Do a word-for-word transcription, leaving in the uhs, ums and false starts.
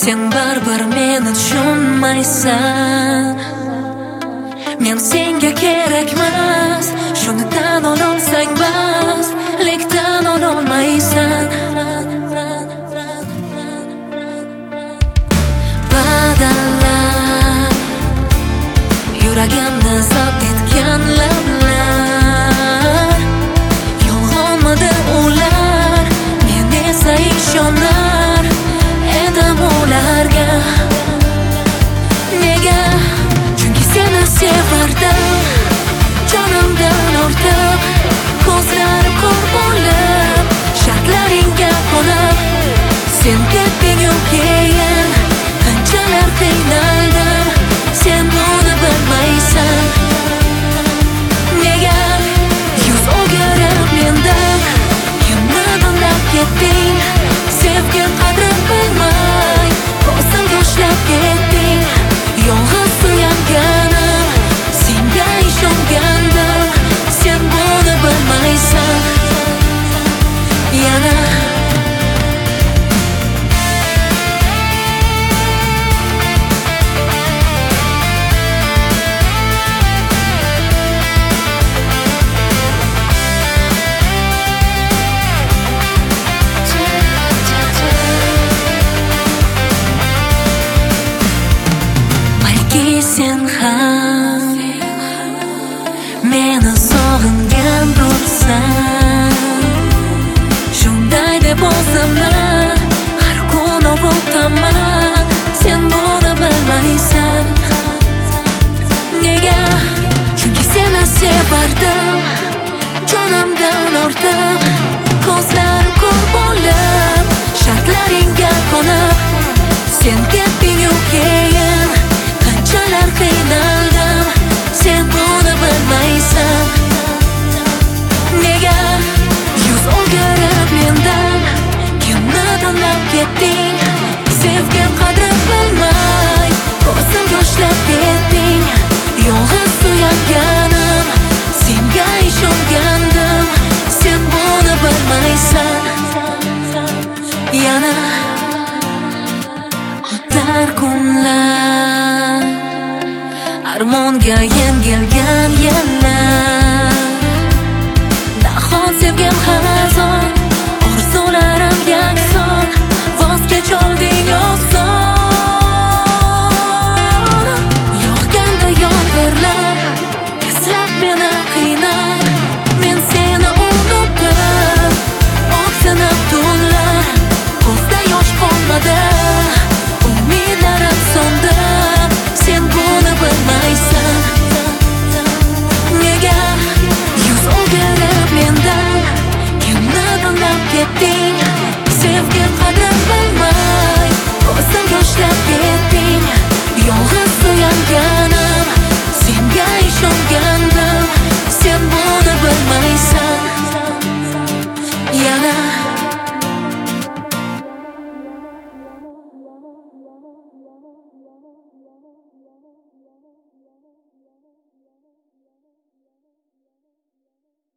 Sen baribir meni tushunmaysan. Men senga kerakmas, shuni tan ololsang bas, lek tan ololmaysan. Badallar yuragimni zabt etgan lablar, yolg'onmidi ular, men esa ishonar edim ularga. Nega? Chunki seni sevardim, jonimdan ortib, ko'zlari ko'r bo'lib, shartlaringga qo'nib. Sen ketding-u keyin qanchalar qiynaldim, sen buni bilmaysan. Nega yuz o'girib mendan, kimni tanlab ketding? Sevgi qadrin bilmay, ko'zimga ushlab ketding. Yolg'iz suyanganim, senga ishongandim, sen buni bilmaysan. Yana sen ham meni sog'ingandirsan. Shunday deb o'zimni har kun ovutaman, sen buni bilmaysan. Nega? Chunki seni sevardim, jonimdan ortib, ko'zlari ko'r bo'lib, shartlaringga qo'nib. Sen ketding-u keyin qanchalar qiynaldim, sen buni bilmaysan. Nega yuz o'girib mendan, kimni tanlab ketding? Sevgi qadrin bilmay, ko'zimga ushlab ketding. Yolg'iz suyanganim, senga ishongandim, sen buni bilmaysan. Yana o'tar kunlar, armonga yengilgan yillar, nahot sevgim xazon